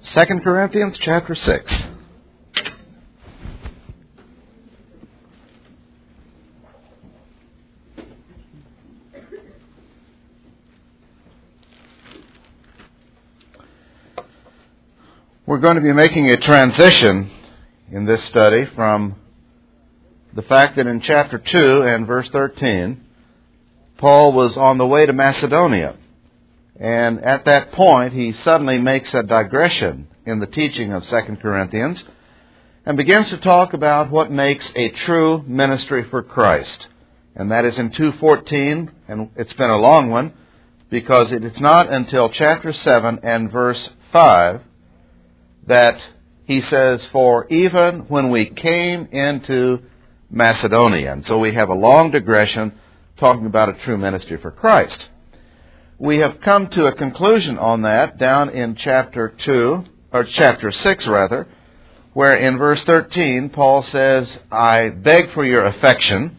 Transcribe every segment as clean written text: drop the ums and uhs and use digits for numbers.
2 Corinthians chapter 6. We're going to be making a transition in this study from the fact that in chapter 2 and verse 13, Paul was on the way to Macedonia. And at that point, he suddenly makes a digression in the teaching of 2 Corinthians and begins to talk about what makes a true ministry for Christ. And that is in 2:14, and it's been a long one, because it is not until chapter 7 and verse 5 that he says, "For even when we came into Macedonia." And so we have a long digression talking about a true ministry for Christ. We have come to a conclusion on that down in chapter 6 rather, where in verse 13 Paul says, "I beg for your affection."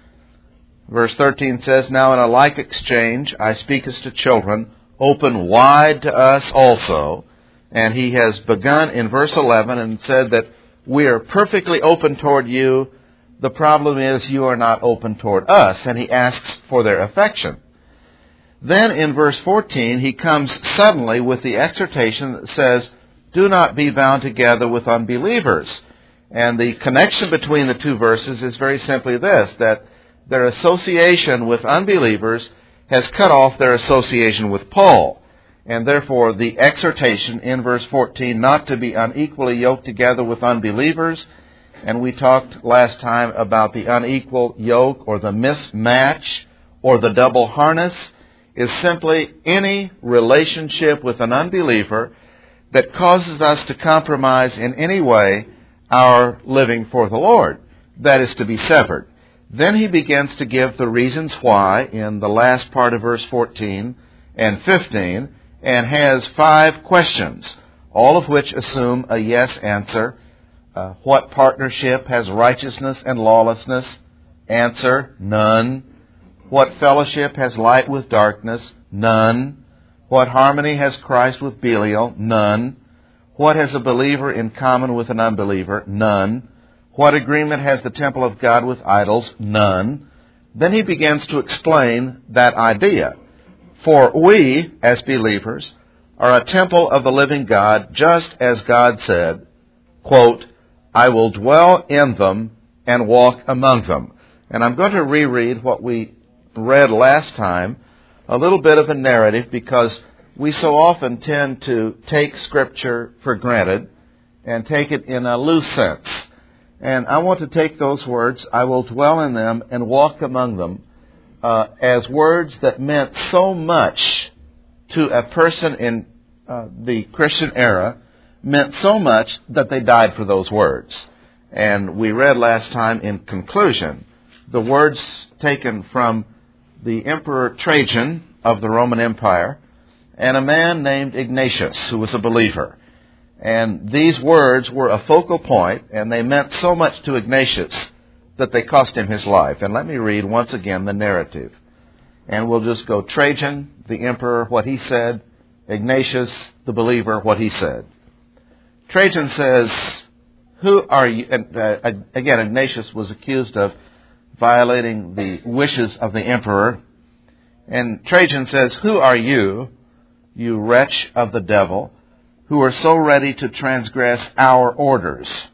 Verse 13 says, "Now in a like exchange I speak as to children, open wide to us also." And he has begun in verse 11 and said that we are perfectly open toward you. The problem is you are not open toward us. And he asks for their affection. Then in verse 14, he comes suddenly with the exhortation that says, "Do not be bound together with unbelievers." And the connection between the two verses is very simply this, that their association with unbelievers has cut off their association with Paul. And therefore, the exhortation in verse 14 not to be unequally yoked together with unbelievers. And we talked last time about the unequal yoke or the mismatch or the double harness is simply any relationship with an unbeliever that causes us to compromise in any way our living for the Lord. That is to be severed. Then he begins to give the reasons why in the last part of verse 14 and 15, and has 5 questions, all of which assume a yes answer. What partnership has righteousness and lawlessness? Answer, none. What fellowship has light with darkness? None. What harmony has Christ with Belial? None. What has a believer in common with an unbeliever? None. What agreement has the temple of God with idols? None. Then he begins to explain that idea. For we, as believers, are a temple of the living God, just as God said, quote, "I will dwell in them and walk among them." And I'm going to reread what we read last time, a little bit of a narrative, because we so often tend to take Scripture for granted and take it in a loose sense. And I want to take those words, "I will dwell in them and walk among them," as words that meant so much to a person in the Christian era, meant so much that they died for those words. And we read last time in conclusion the words taken from the Emperor Trajan of the Roman Empire and a man named Ignatius who was a believer. And these words were a focal point, and they meant so much to Ignatius that they cost him his life. And let me read once again the narrative. And we'll just go Trajan, the emperor, what he said, Ignatius, the believer, what he said. Trajan says, "Who are you?" And, again, Ignatius was accused of violating the wishes of the emperor. And Trajan says, "Who are you, you wretch of the devil, who are so ready to transgress our orders?"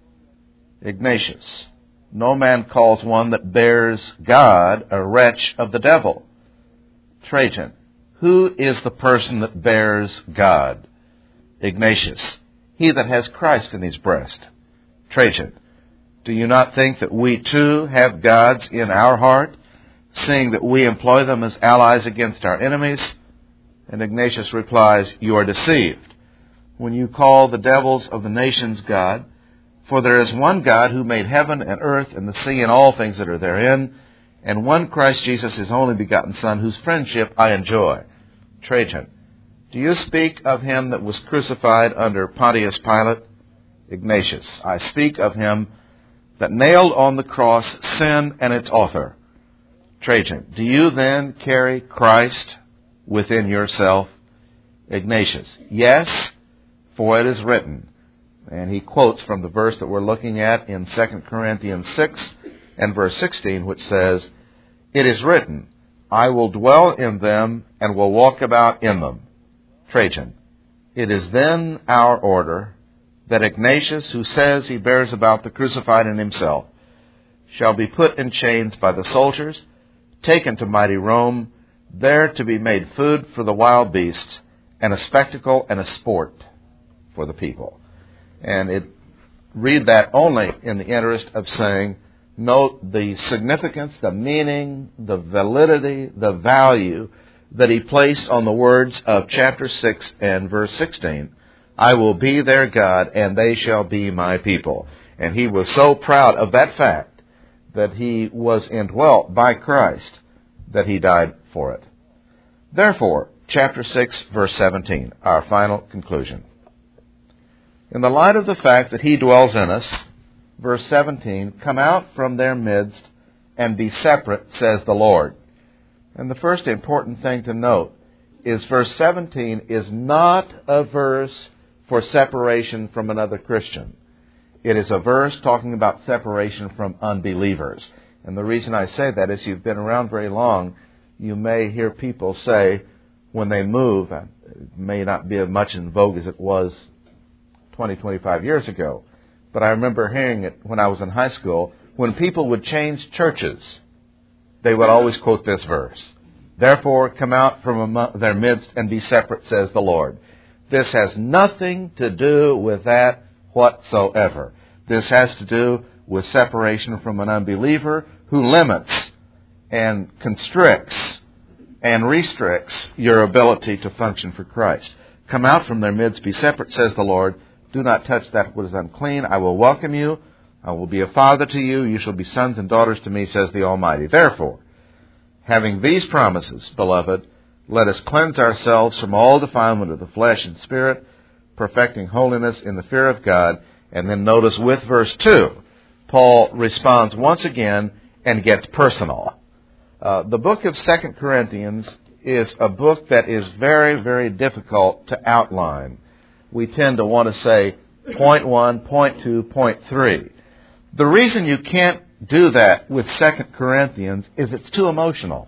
Ignatius, "No man calls one that bears God a wretch of the devil." Trajan, "Who is the person that bears God?" Ignatius, "He that has Christ in his breast." Trajan, "Do you not think that we too have gods in our heart, seeing that we employ them as allies against our enemies?" And Ignatius replies, "You are deceived when you call the devils of the nations God. For there is one God who made heaven and earth and the sea and all things that are therein, and one Christ Jesus, his only begotten Son, whose friendship I enjoy." Trajan, "Do you speak of him that was crucified under Pontius Pilate?" Ignatius, "I speak of him that nailed on the cross sin and its author." Trajan, "Do you then carry Christ within yourself?" Ignatius, "Yes, For it is written, and he quotes from the verse that we're looking at in 2 Corinthians 6 and verse 16, which says, "It is written, I will dwell in them and will walk about in them." Trajan. "It is then our order that Ignatius, who says he bears about the crucified in himself, shall be put in chains by the soldiers, taken to mighty Rome, there to be made food for the wild beasts, and a spectacle and a sport for the people." And read that only in the interest of saying, note the significance, the meaning, the validity, the value that he placed on the words of chapter 6 and verse 16. "I will be their God, and they shall be my people." And he was so proud of that fact that he was indwelt by Christ that he died for it. Therefore, chapter 6, verse 17, our final conclusion. In the light of the fact that he dwells in us, verse 17, "Come out from their midst and be separate, says the Lord." And the first important thing to note is verse 17 is not a verse for separation from another Christian. It is a verse talking about separation from unbelievers. And the reason I say that is you've been around very long, you may hear people say when they move, it may not be as much in vogue as it was 20, 25 years ago, but I remember hearing it when I was in high school. When people would change churches, they would always quote this verse. "Therefore, come out from among their midst and be separate, says the Lord." This has nothing to do with that whatsoever. This has to do with separation from an unbeliever who limits and constricts and restricts your ability to function for Christ. "Come out from their midst, be separate, says the Lord. Do not touch that what is unclean. I will welcome you. I will be a father to you. You shall be sons and daughters to me, says the Almighty. Therefore, having these promises, beloved, let us cleanse ourselves from all defilement of the flesh and spirit, perfecting holiness in the fear of God." And then notice with verse 2, Paul responds once again and gets personal. The book of 2 Corinthians is a book that is very, very difficult to outline. We tend to want to say point 1, point 2, point 3. The reason you can't do that with 2 Corinthians is it's too emotional.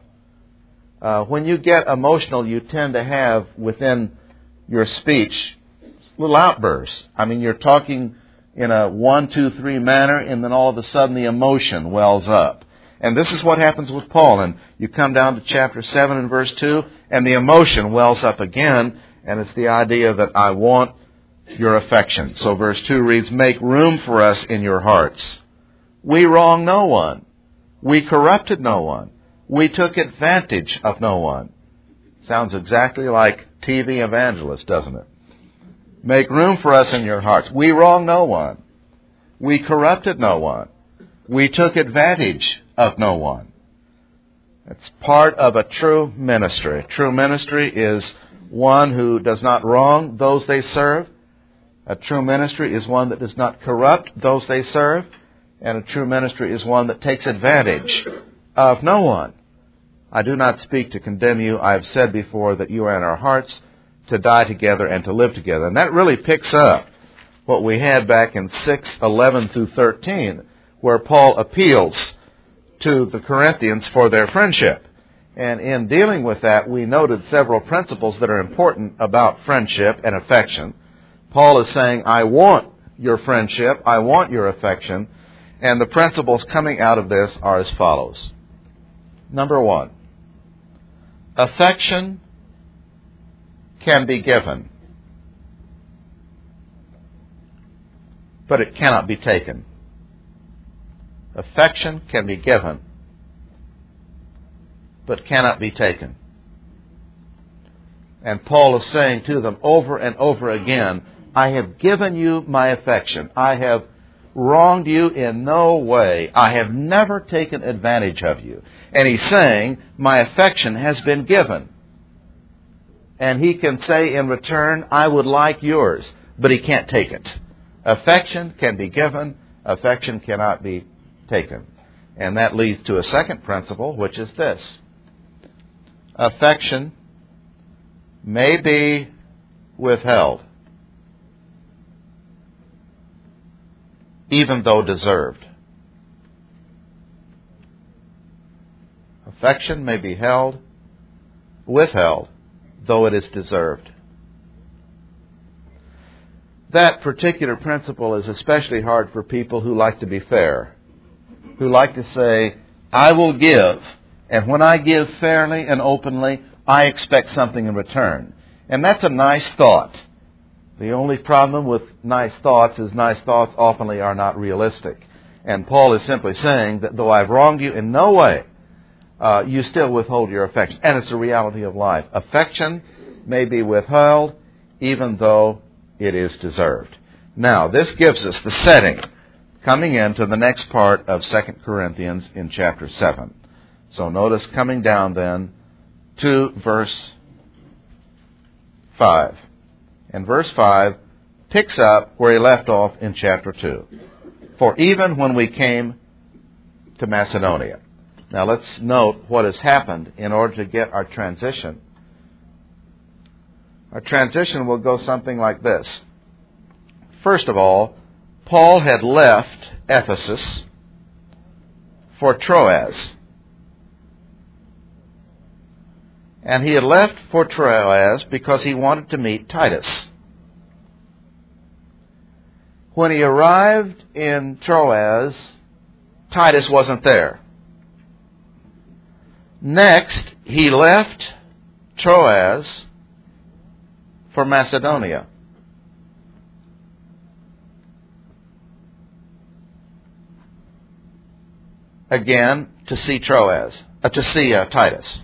When you get emotional, you tend to have within your speech little outbursts. I mean, you're talking in a 1, 2, 3 manner, and then all of a sudden the emotion wells up. And this is what happens with Paul. And you come down to chapter 7 and verse 2, and the emotion wells up again, and it's the idea that I want your affection. So verse 2 reads, "Make room for us in your hearts. We wronged no one. We corrupted no one. We took advantage of no one." Sounds exactly like TV evangelist, doesn't it? Make room for us in your hearts. We wronged no one. We corrupted no one. We took advantage of no one. It's part of a true ministry. True ministry is one who does not wrong those they serve. A true ministry is one that does not corrupt those they serve. And a true ministry is one that takes advantage of no one. I do not speak to condemn you. I have said before that you are in our hearts to die together and to live together. And that really picks up what we had back in 6:11 through 13, where Paul appeals to the Corinthians for their friendship. And in dealing with that, we noted several principles that are important about friendship and affection. Paul is saying, I want your friendship, I want your affection, and the principles coming out of this are as follows. Number 1, affection can be given, but it cannot be taken. Affection can be given, but cannot be taken. And Paul is saying to them over and over again, I have given you my affection. I have wronged you in no way. I have never taken advantage of you. And he's saying, my affection has been given. And he can say in return, I would like yours, but he can't take it. Affection can be given, affection cannot be taken. And that leads to a second principle, which is this. Affection may be withheld, even though deserved. Affection may be withheld, though it is deserved. That particular principle is especially hard for people who like to be fair, who like to say, I will give, and when I give fairly and openly, I expect something in return. And that's a nice thought. The only problem with nice thoughts is nice thoughts often are not realistic. And Paul is simply saying that though I've wronged you in no way, you still withhold your affection. And it's a reality of life. Affection may be withheld even though it is deserved. Now, this gives us the setting coming into the next part of 2 Corinthians in chapter 7. So notice coming down then to verse 5. And verse 5 picks up where he left off in chapter 2. For even when we came to Macedonia. Now let's note what has happened in order to get our transition. Our transition will go something like this. First of all, Paul had left Ephesus for Troas. And he had left for Troas because he wanted to meet Titus. When he arrived in Troas, Titus wasn't there. Next, he left Troas for Macedonia. Again, to see Titus.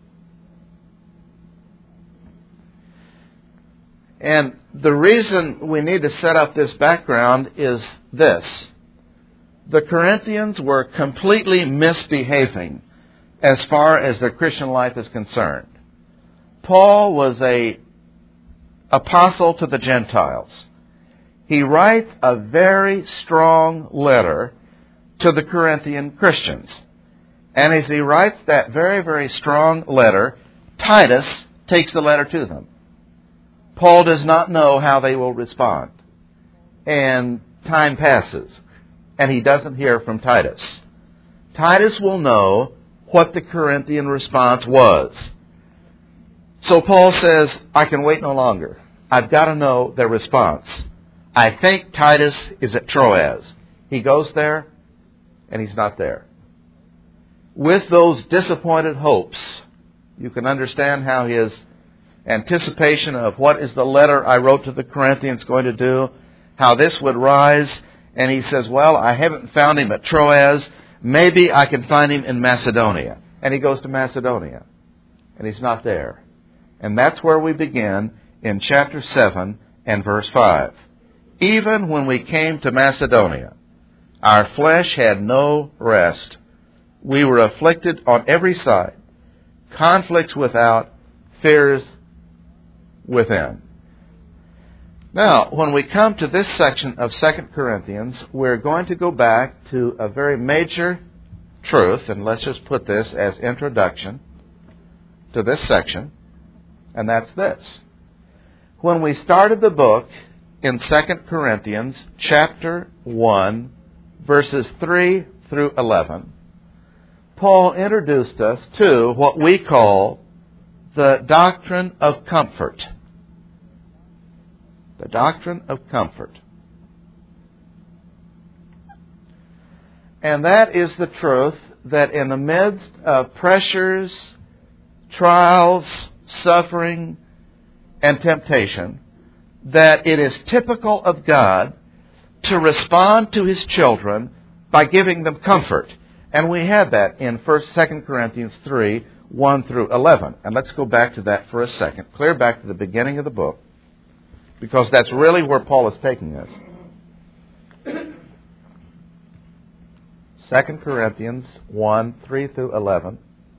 And the reason we need to set up this background is this. The Corinthians were completely misbehaving as far as their Christian life is concerned. Paul was an apostle to the Gentiles. He writes a very strong letter to the Corinthian Christians. And as he writes that very, very strong letter, Titus takes the letter to them. Paul does not know how they will respond. And time passes, and he doesn't hear from Titus. Titus will know what the Corinthian response was. So Paul says, I can wait no longer. I've got to know their response. I think Titus is at Troas. He goes there, and he's not there. With those disappointed hopes, you can understand how his anticipation of what is the letter I wrote to the Corinthians going to do, how this would rise, and he says, well, I haven't found him at Troas. Maybe I can find him in Macedonia. And he goes to Macedonia, and he's not there. And that's where we begin in chapter 7 and verse 5. Even when we came to Macedonia, our flesh had no rest. We were afflicted on every side, conflicts without, fears within. Now, when we come to this section of 2 Corinthians, we're going to go back to a very major truth, and let's just put this as introduction to this section, and that's this. When we started the book in 2 Corinthians chapter 1, verses 3 through 11, Paul introduced us to what we call the doctrine of comfort. The doctrine of comfort. And that is the truth that in the midst of pressures, trials, suffering, and temptation, that it is typical of God to respond to His children by giving them comfort. And we had that in 2 Corinthians 3, 1 through 11. And let's go back to that for a second. Clear back to the beginning of the book, because that's really where Paul is taking us. 2 Corinthians 1, 3 through 11.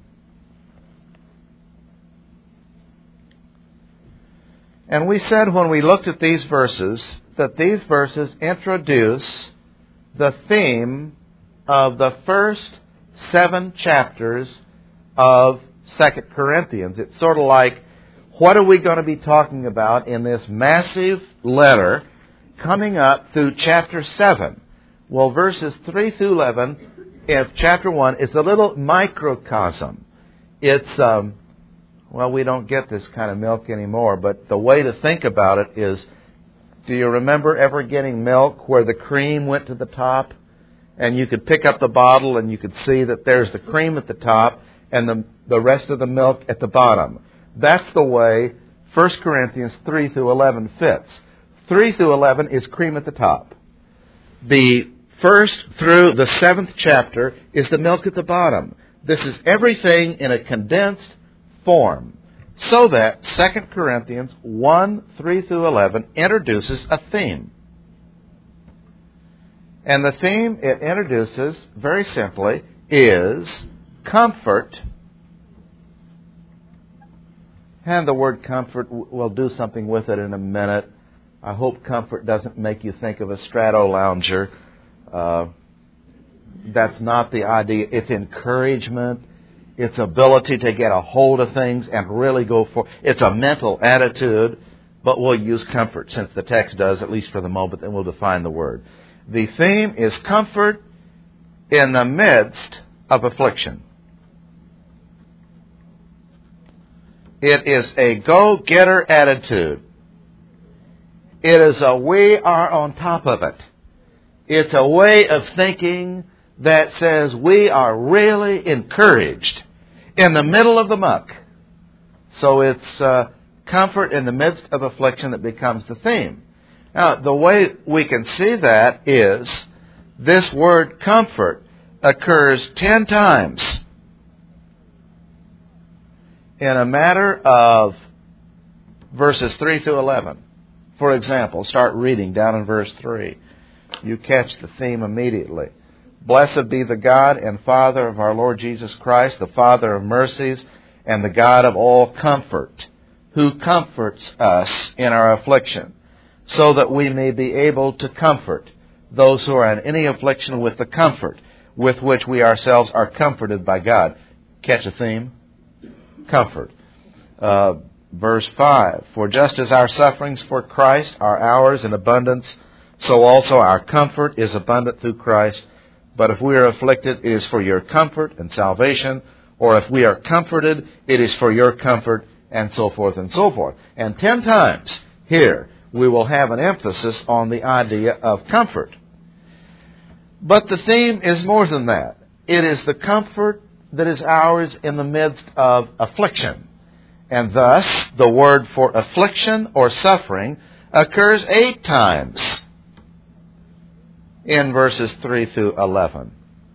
And we said when we looked at these verses that these verses introduce the theme of the first 7 chapters of 2 Corinthians. It's sort of like, what are we going to be talking about in this massive letter coming up through chapter 7, Well, verses 3 through 11 of chapter 1 is a little microcosm. It's, well, we don't get this kind of milk anymore, but the way to think about it is, do you remember ever getting milk where the cream went to the top? And you could pick up the bottle and you could see that there's the cream at the top and the rest of the milk at the bottom. That's the way 1 Corinthians 3 through 11 fits. 3 through 11 is cream at the top. The 1st through the 7th chapter is the milk at the bottom. This is everything in a condensed form. So that 2 Corinthians 1, 3 through 11 introduces a theme. And the theme it introduces, very simply, is comfort. And the word comfort, we'll do something with it in a minute. I hope comfort doesn't make you think of a strato lounger. That's not the idea. It's encouragement. It's ability to get a hold of things and really go for it. It's a mental attitude, but we'll use comfort since the text does, at least for the moment, and we'll define the word. The theme is comfort in the midst of affliction. It is a go-getter attitude. It is a we are on top of it. It's a way of thinking that says we are really encouraged in the middle of the muck. So it's comfort in the midst of affliction that becomes the theme. Now, the way we can see that is this word comfort occurs 10 times in a matter of verses 3 through 11. For example, start reading down in verse 3. You catch the theme immediately. Blessed be the God and Father of our Lord Jesus Christ, the Father of mercies and the God of all comfort, who comforts us in our affliction, so that we may be able to comfort those who are in any affliction with the comfort with which we ourselves are comforted by God. Catch a theme? Comfort. Verse 5, for just as our sufferings for Christ are ours in abundance, so also our comfort is abundant through Christ. But if we are afflicted, it is for your comfort and salvation. Or if we are comforted, it is for your comfort, and so forth and so forth. And 10 times here, we will have an emphasis on the idea of comfort. But the theme is more than that. It is the comfort that is ours in the midst of affliction. And thus, the word for affliction or suffering occurs 8 times in verses 3 through 11.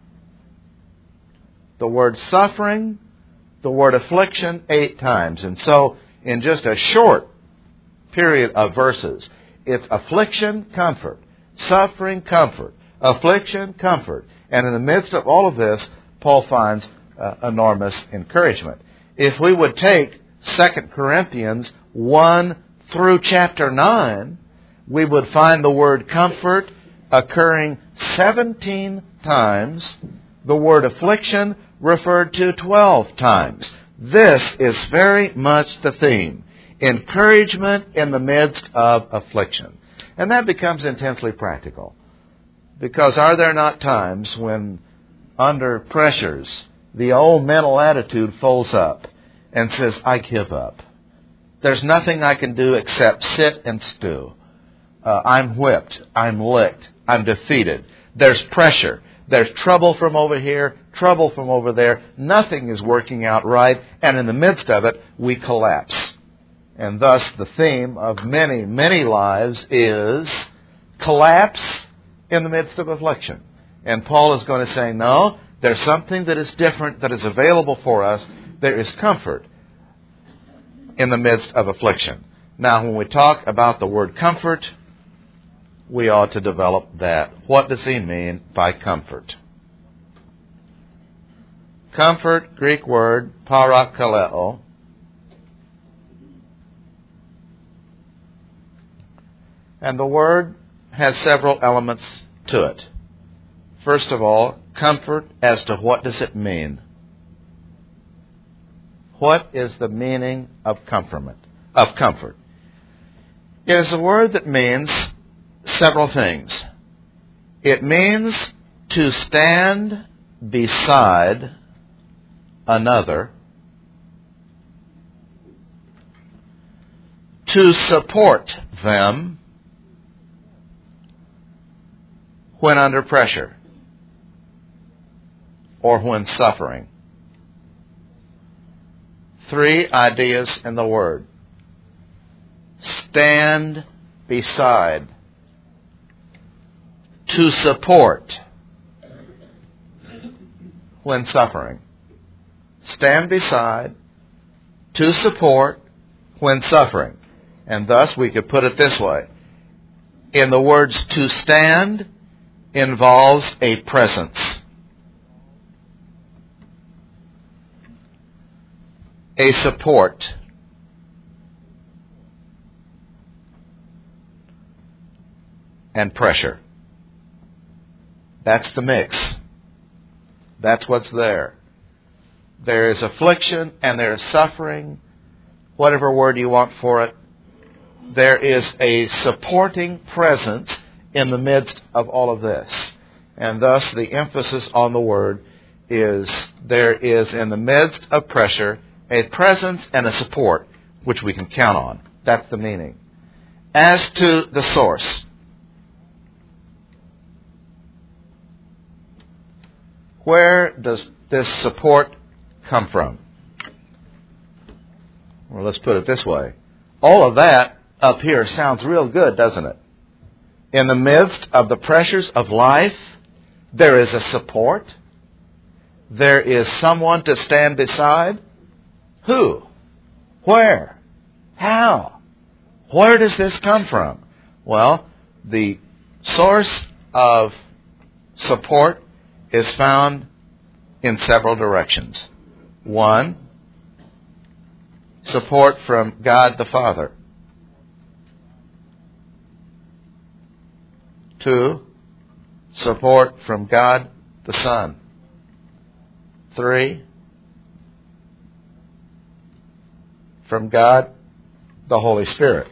The word suffering, the word affliction, 8 times. And so, in just a short period of verses, it's affliction, comfort, suffering, comfort, affliction, comfort. And in the midst of all of this, Paul finds enormous encouragement. If we would take 2 Corinthians 1 through chapter 9, we would find the word comfort occurring 17 times, the word affliction referred to 12 times. This is very much the theme. Encouragement in the midst of affliction. And that becomes intensely practical. Because are there not times when, under pressures, the old mental attitude folds up and says, I give up. There's nothing I can do except sit and stew. I'm whipped. I'm licked. I'm defeated. There's pressure. There's trouble from over here, trouble from over there. Nothing is working out right. And in the midst of it, we collapse. And thus the theme of many, many lives is collapse in the midst of affliction. And Paul is going to say, no, there's something that is different that is available for us. There is comfort in the midst of affliction. Now, when we talk about the word comfort, we ought to develop that. What does he mean by comfort? Comfort, Greek word, parakaleo. And the word has several elements to it. First of all, comfort as to what does it mean? What is the meaning of comfort? It is a word that means several things. It means to stand beside another, to support them when under pressure or when suffering. 3 ideas in the word. Stand beside, to support when suffering. Stand beside, to support when suffering. And thus we could put it this way. In the words to stand involves a presence. A support. And pressure. That's the mix. That's what's there. There is affliction and there is suffering, whatever word you want for it. There is a supporting presence in the midst of all of this. And thus the emphasis on the word is there is in the midst of pressure a presence and a support which we can count on. That's the meaning. As to the source, where does this support come from? Well, let's put it this way. All of that up here sounds real good, doesn't it? In the midst of the pressures of life, there is a support. There is someone to stand beside. Who? Where? How? Where does this come from? Well, the source of support is found in several directions. 1, support from God the Father. 2, support from God the Son. 3, from God the Holy Spirit.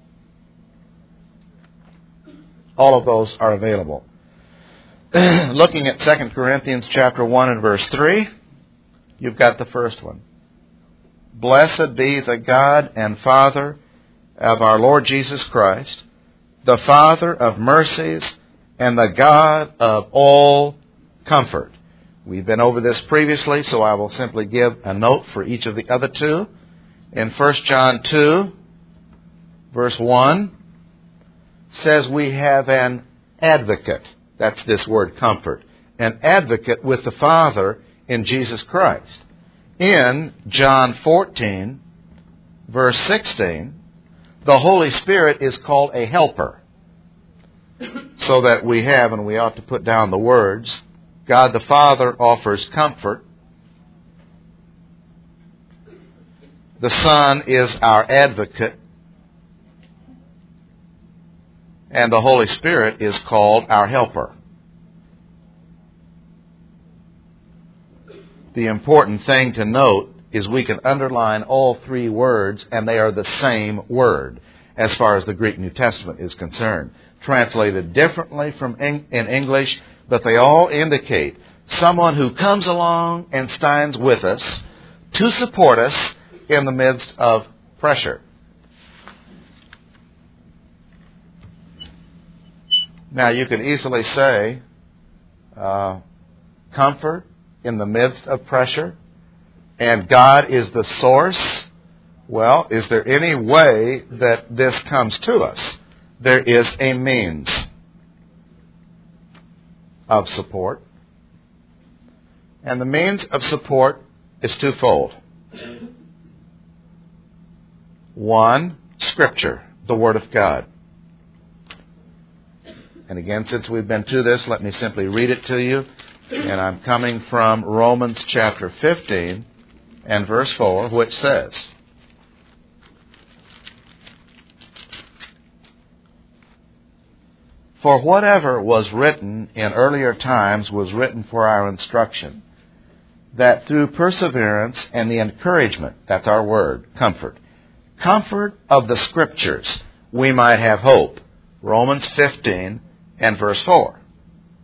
All of those are available. Looking at 2 Corinthians chapter 1 and verse 3, you've got the first one. Blessed be the God and Father of our Lord Jesus Christ, the Father of mercies and the God of all comfort. We've been over this previously, so I will simply give a note for each of the other two. In 1 John 2, verse 1, says we have an advocate. That's this word comfort. An advocate with the Father in Jesus Christ. In John 14, verse 16, the Holy Spirit is called a helper. So that we have, and we ought to put down the words, God the Father offers comfort. The Son is our advocate. And the Holy Spirit is called our helper. The important thing to note is we can underline all 3 words, and they are the same word as far as the Greek New Testament is concerned. Translated differently from in English, but they all indicate someone who comes along and stands with us to support us in the midst of pressure. Now, you can easily say, comfort in the midst of pressure, and God is the source. Well, is there any way that this comes to us? There is a means of support. And the means of support is twofold. 1, Scripture, the Word of God. And again, since we've been to this, let me simply read it to you. And I'm coming from Romans chapter 15 and verse 4, which says, For whatever was written in earlier times was written for our instruction, that through perseverance and the encouragement, that's our word, comfort of the Scriptures, we might have hope. Romans 15 and verse 4.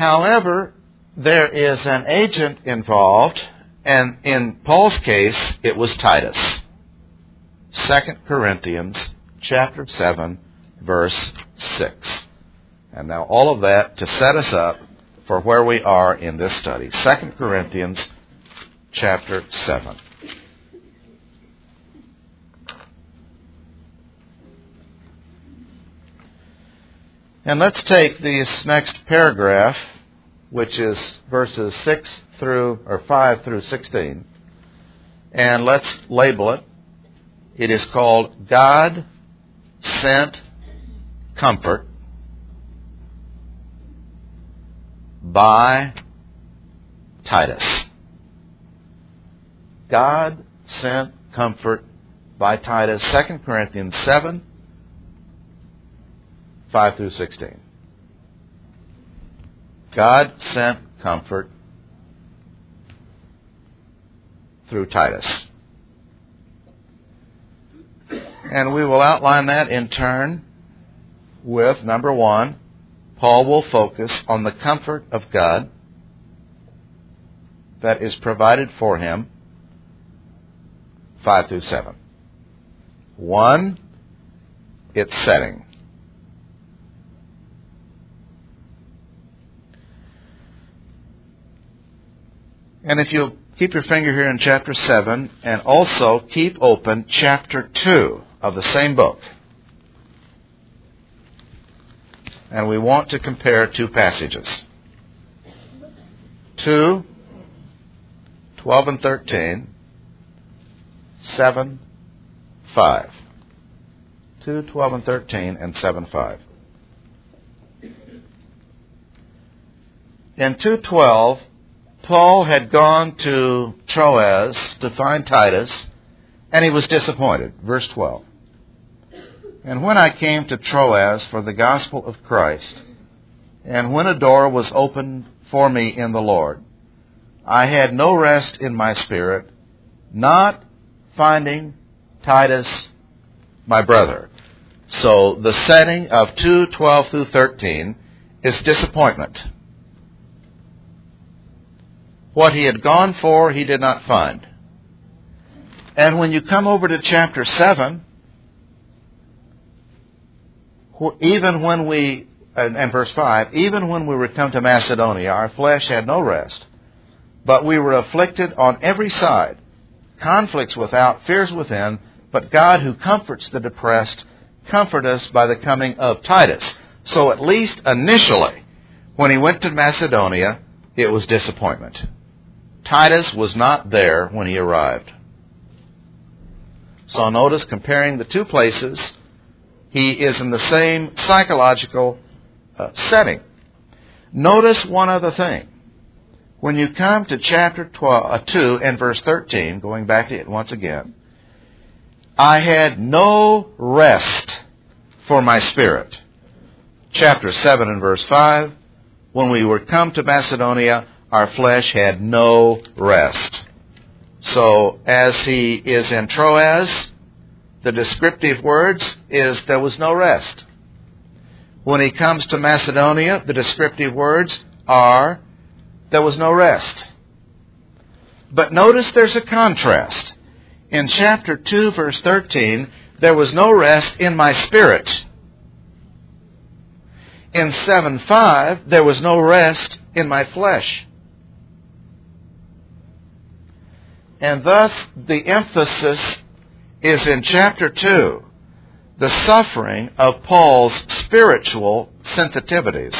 However, there is an agent involved, and in Paul's case, it was Titus. 2 Corinthians chapter 7, verse 6. And now all of that to set us up for where we are in this study. 2 Corinthians chapter 7. And let's take this next paragraph, which is verses 5 through 16, and let's label it. It is called God Sent Comfort by Titus. God sent comfort by Titus. 2 Corinthians 7, 5 through 16. God sent comfort through Titus. And we will outline that in turn with, number one, Paul will focus on the comfort of God that is provided for him, 5 through 7. 1, its setting. And if you'll keep your finger here in chapter 7, and also keep open chapter 2 of the same book. And we want to compare two passages. 2, 12 and 13, 7, 5. 2, 12 and 13, and 7, 5. In 2:12, Paul had gone to Troas to find Titus, and he was disappointed. Verse 12. And when I came to Troas for the gospel of Christ, and when a door was opened for me in the Lord, I had no rest in my spirit, not finding Titus, my brother. So the setting of 2:12 through 13 is disappointment. What he had gone for, he did not find. And when you come over to chapter 7, even when we, and verse 5, even when we were come to Macedonia, our flesh had no rest, but we were afflicted on every side, conflicts without, fears within, but God who comforts the depressed, comfort us by the coming of Titus. So at least initially, when he went to Macedonia, it was disappointment. Titus was not there when he arrived. So notice, comparing the two places, he is in the same psychological setting. Notice one other thing. When you come to chapter 2 and verse 13, going back to it once again, I had no rest for my spirit. Chapter 7 and verse 5, when we were come to Macedonia, our flesh had no rest. So, as he is in Troas, the descriptive words is there was no rest. When he comes to Macedonia, the descriptive words are there was no rest. But notice there's a contrast. In chapter 2, verse 13, there was no rest in my spirit. In 7:5, there was no rest in my flesh. And thus, the emphasis is in chapter 2, the suffering of Paul's spiritual sensitivities.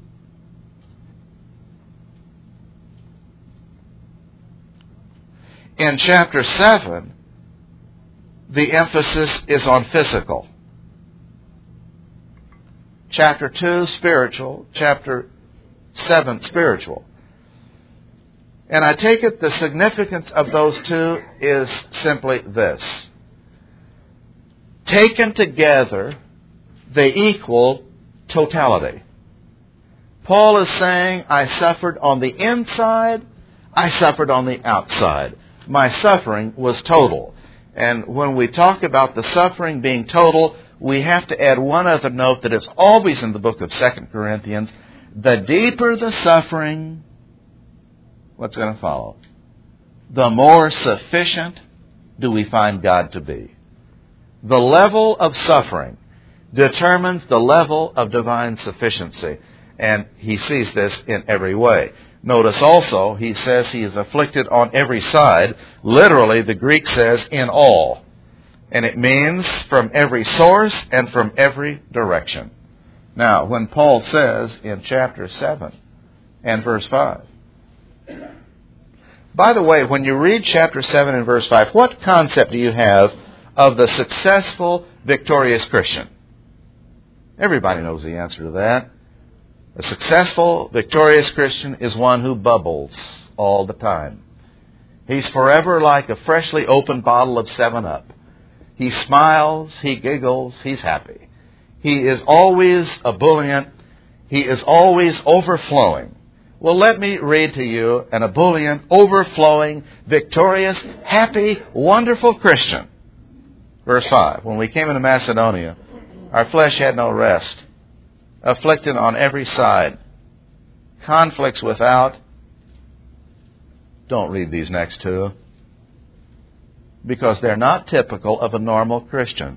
In chapter 7, the emphasis is on physical. Chapter 2, spiritual. Chapter 7, spiritual. And I take it the significance of those two is simply this. Taken together, they equal totality. Paul is saying, I suffered on the inside, I suffered on the outside. My suffering was total. And when we talk about the suffering being total, we have to add one other note that is always in the book of 2 Corinthians, the deeper the suffering, what's going to follow? The more sufficient do we find God to be. The level of suffering determines the level of divine sufficiency. And he sees this in every way. Notice also, he says he is afflicted on every side. Literally, the Greek says in all. And it means from every source and from every direction. Now, when Paul says in chapter 7 and verse 5, by the way, when you read chapter 7 and verse 5, what concept do you have of the successful, victorious Christian? Everybody knows the answer to that. A successful, victorious Christian is one who bubbles all the time. He's forever like a freshly opened bottle of 7-Up. He smiles, he giggles, he's happy. He is always ebullient. He is always overflowing. Well, let me read to you an ebullient, overflowing, victorious, happy, wonderful Christian. Verse 5, when we came into Macedonia, our flesh had no rest, afflicted on every side, conflicts without. Don't read these next two, because they're not typical of a normal Christian.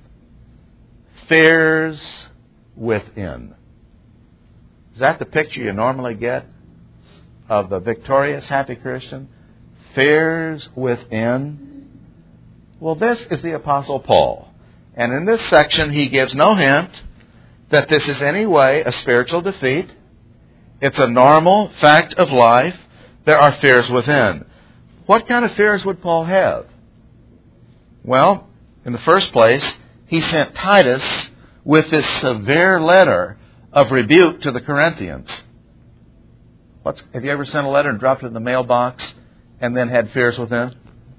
Fears within. Is that the picture you normally get of the victorious, happy Christian? Fears within. Well, this is the Apostle Paul. And in this section, he gives no hint that this is any way a spiritual defeat. It's a normal fact of life. There are fears within. What kind of fears would Paul have? Well, in the first place, he sent Titus with this severe letter of rebuke to the Corinthians. Have you ever sent a letter and dropped it in the mailbox and then had fears within?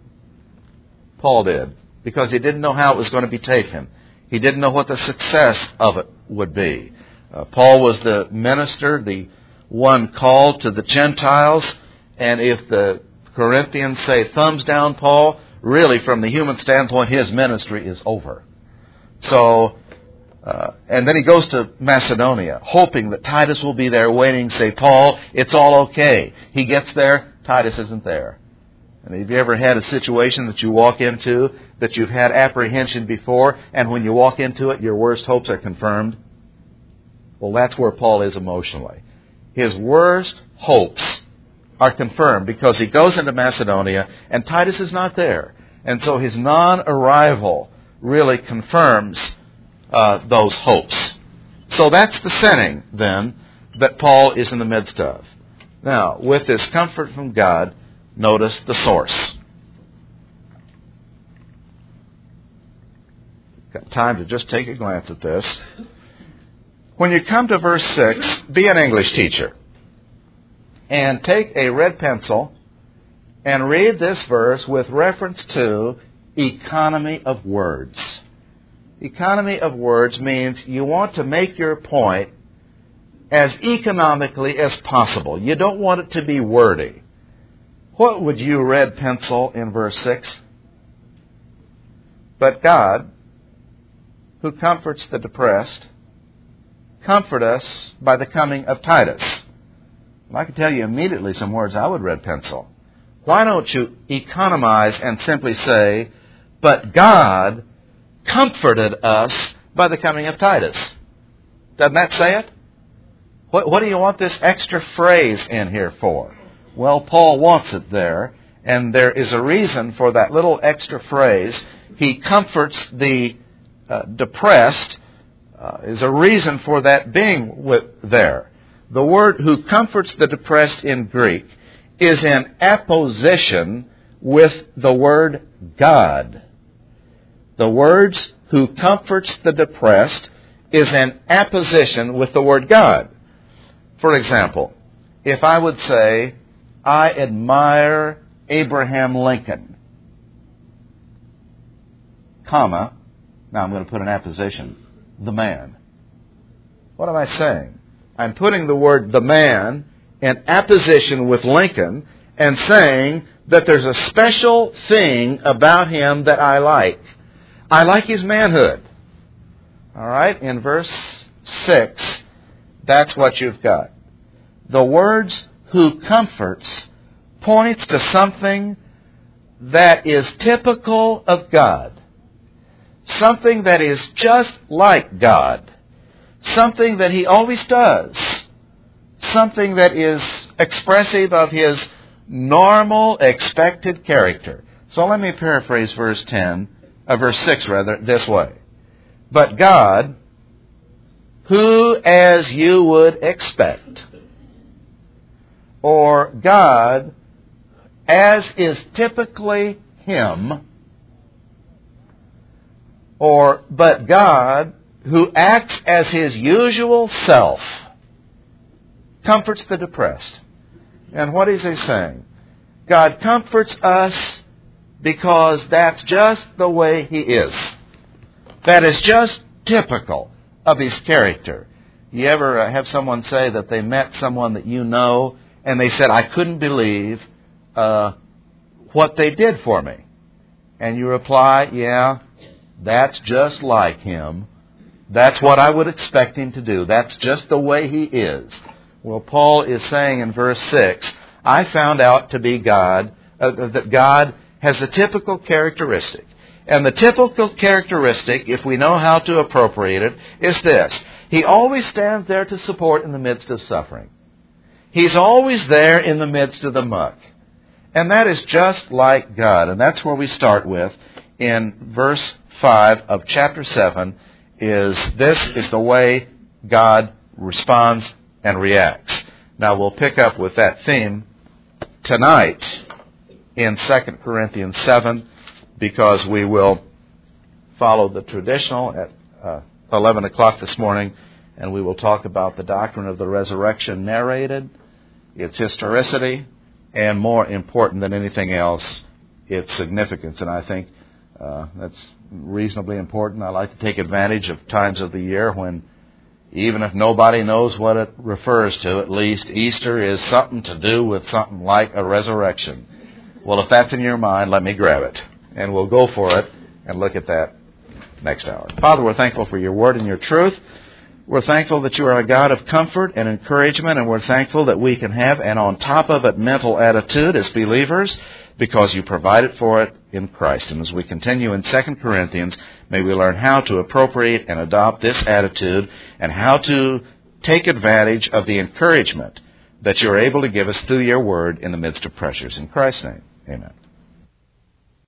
Paul did, because he didn't know how it was going to be taken. He didn't know what the success of it would be. Paul was the minister, the one called to the Gentiles, and if the Corinthians say, thumbs down, Paul, really from the human standpoint, his ministry is over. So, and then he goes to Macedonia, hoping that Titus will be there waiting, say, Paul, it's all okay. He gets there, Titus isn't there. And have you ever had a situation that you walk into that you've had apprehension before, and when you walk into it, your worst hopes are confirmed? Well, that's where Paul is emotionally. His worst hopes are confirmed because he goes into Macedonia and Titus is not there. And so his non-arrival really confirms those hopes. So that's the setting, then, that Paul is in the midst of. Now, with this comfort from God, notice the source. Got time to just take a glance at this. When you come to verse 6, be an English teacher. And take a red pencil and read this verse with reference to economy of words. Economy of words means you want to make your point as economically as possible. You don't want it to be wordy. What would you red pencil in verse 6? But God, who comforts the depressed, comfort us by the coming of Titus. Well, I can tell you immediately some words I would red pencil. Why don't you economize and simply say, but God comforted us by the coming of Titus? Doesn't that say it? What do you want this extra phrase in here for? Well, Paul wants it there, and there is a reason for that little extra phrase. He comforts the depressed. Is a reason for that being there. The word who comforts the depressed in Greek is in apposition with the word God. The words who comforts the depressed is in apposition with the word God. For example, if I would say, I admire Abraham Lincoln, comma, now I'm going to put an apposition, the man. What am I saying? I'm putting the word the man in apposition with Lincoln and saying that there's a special thing about him that I like. I like his manhood. All right? In verse 6, that's what you've got. the words who comforts points to something that is typical of God. Something that is just like God. Something that He always does. Something that is expressive of His normal, expected character. So let me paraphrase verse 6 this way. But God, who as you would expect, or God, as is typically Him, but God, who acts as His usual self, comforts the depressed. And what is He saying? God comforts us because that's just the way He is. That is just typical of His character. You ever have someone say that they met someone that you know, and they said, I couldn't believe what they did for me. And you reply, yeah, that's just like Him. That's what I would expect Him to do. That's just the way He is. Well, Paul is saying in verse 6, I found out to be God, that God has a typical characteristic. And the typical characteristic, if we know how to appropriate it, is this. He always stands there to support in the midst of suffering. He's always there in the midst of the muck. And that is just like God. And that's where we start with in verse 5 of chapter 7, this is the way God responds and reacts. Now we'll pick up with that theme tonight in 2 Corinthians 7, because we will follow the traditional at 11 o'clock this morning, and we will talk about the doctrine of the resurrection narrated, its historicity, and more important than anything else, its significance. And I think that's reasonably important. I like to take advantage of times of the year when, even if nobody knows what it refers to, at least Easter is something to do with something like a resurrection. Well, if that's in your mind, let me grab it. And we'll go for it and look at that next hour. Father, we're thankful for your word and your truth. We're thankful that you are a God of comfort and encouragement, and we're thankful that we can have an on top of it mental attitude as believers because you provided for it in Christ. And as we continue in 2 Corinthians, may we learn how to appropriate and adopt this attitude and how to take advantage of the encouragement that you're able to give us through your word in the midst of pressures. In Christ's name, amen.